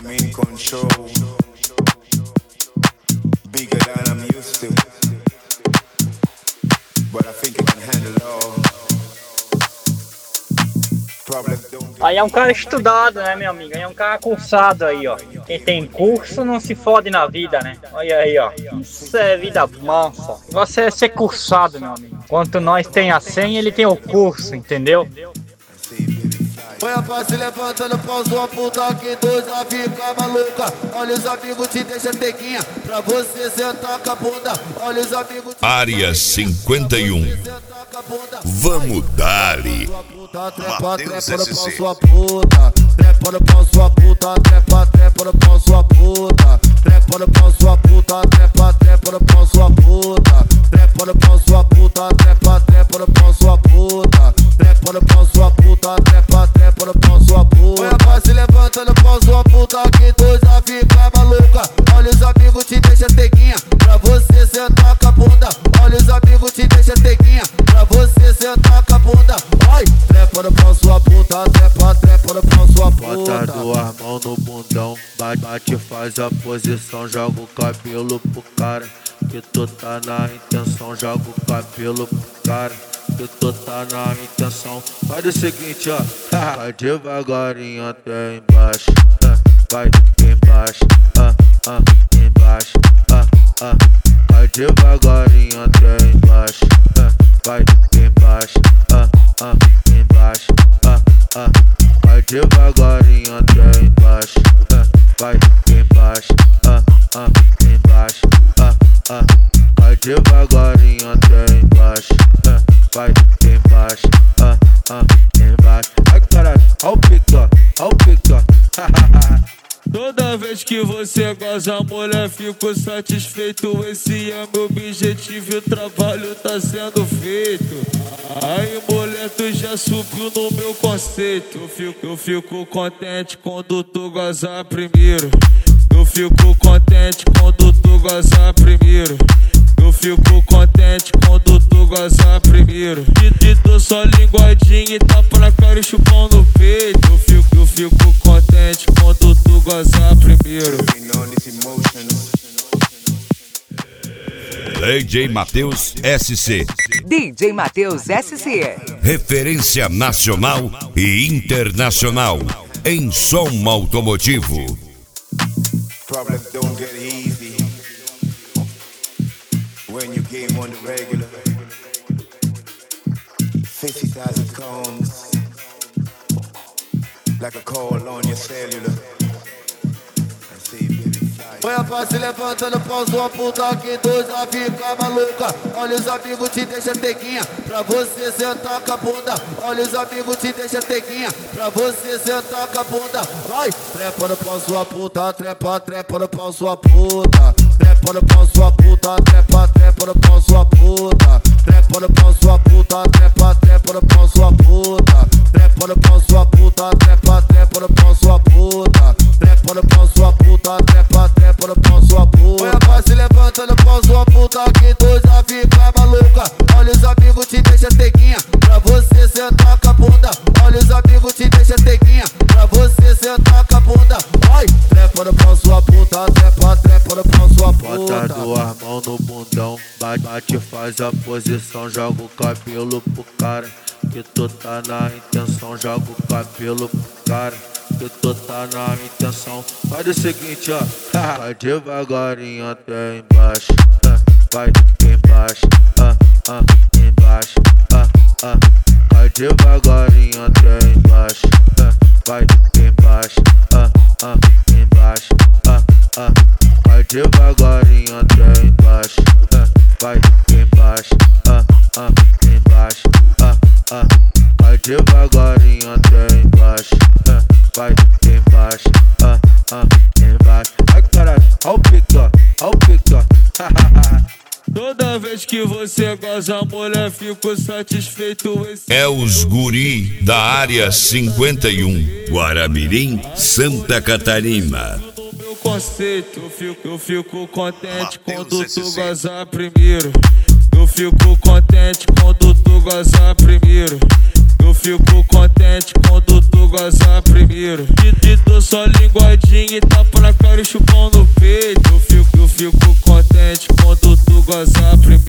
I'm in control, bigger than I'm used to, but I think I can handle it all. Aí é um cara estudado, né, meu amigo? Aí é um cara cursado aí, ó. Quem tem curso não se fode na vida, né? Olha aí, ó. Isso é vida mansa. Você é ser cursado, meu amigo. Enquanto nós tem a senha, ele tem o curso, entendeu? Põe a paz se levantando, pau sua puta que dois vai ficar maluca. Olha os amigos te deixa tequinha pra você sentar com a bunda. Olha os amigos te Área 51. Vamos dar-lhe. Trepa, trepa no pau sua puta. Trepa no pau sua puta. Trepa, trepa no pau sua puta. Trepa no pau sua puta. Trepa, trepa no pau sua puta. Trepa no pau sua puta. Trepa, trepa no pau sua puta. Trepa no pau sua puta. Trepa, trepa no pau sua puta. Põe a paz se levanta no pau sua puta que dois vai ficar maluca. Olha os amigos te deixa tequinha pra você sentar com a bunda. Olha os amigos te deixa tequinha pra você sentar com a bunda. Vai, trepa no pau sua puta, trepa, trepa no pau sua puta. Bota duas mãos no bundão, bate, faz a posição, joga o cabelo pro cara. Que tu tá na intenção, joga o cabelo pro cara. Que tu tá na intenção. Faz o seguinte, ó. Vai devagarinho até embaixo. Vai embaixo, embaixo, vai devagarinho até embaixo. Vai embaixo, embaixo, vai devagarinho até embaixo. Vai embaixo, embaixo, vai devagarinho até embaixo. Vai embaixo, embaixo. Ai caralho, ó o pica, ó o pica. Toda vez que você goza, mulher, fico satisfeito. Esse é meu objetivo e o trabalho tá sendo feito. Aí, mulher, tu já subiu no meu conceito. Eu fico contente quando tu gozar primeiro. Eu fico contente quando tu gozar primeiro. Eu fico contente quando tu gozar primeiro. Te dou só linguadinha e tá pra cara e chupão no peito. Eu fico contente quando tu gozar primeiro. DJ Matheus SC. DJ Matheus SC. Referência nacional e internacional em som automotivo. Problems don't get easy when you game on the regular. 50,000 comes like a call on your cellular. I say, baby, fly. Põe a paz se levanta no pau sua puta que dois vai ficar maluca. Olha os amigos te deixa tequinha pra você sentar com a bunda. Olha os amigos te deixa tequinha pra você sentar com a bunda. Vai, trepa no pau sua puta, trepa, trepa no pau sua puta. Trepa no pau sua puta, trepa, trepa no pau sua puta. Trepa no pau sua puta, trepa, trepa no pau sua puta. Trepa no pau sua puta, trepa, trepa no pau sua puta. Trepa no pau sua puta, trepa, trepa no pau sua puta. Põe a paz se levanta no pau sua puta que dois vai ficar maluca. Olha os amigos te deixa tequinha pra você sentar com a bunda. Olha os amigos te deixa tequinha pra você sentar com a bunda. Vai, trepa no pau sua puta, trepa, trepa no pau sua puta. Bota duas mãos no bundão, bate, faz a posição, joga o cabelo pro cara. Que tu tá na intenção, joga o cabelo pro cara. Que tu tá na intenção. Faz o seguinte, ó. Vai devagarinho até embaixo. Vai embaixo, embaixo, vai devagarinho até embaixo. Vai embaixo, embaixo, vai devagarinho até embaixo. Vai embaixo, embaixo, vai devagarinho até embaixo. Vai embaixo, embaixo. Ai caralho, ó o pica, ó o pica. Toda vez que você goza, mulher, fico satisfeito. É os guri da Área 51, Guaramirim, Santa Catarina. No meu conceito, eu fico contente quando tu gozar primeiro. Eu fico contente quando tu gozar primeiro. Eu fico contente quando tu goza primeiro. Te dou só linguadinha e tapa na cara e chupão no peito. Eu fico contente quando tu goza primeiro.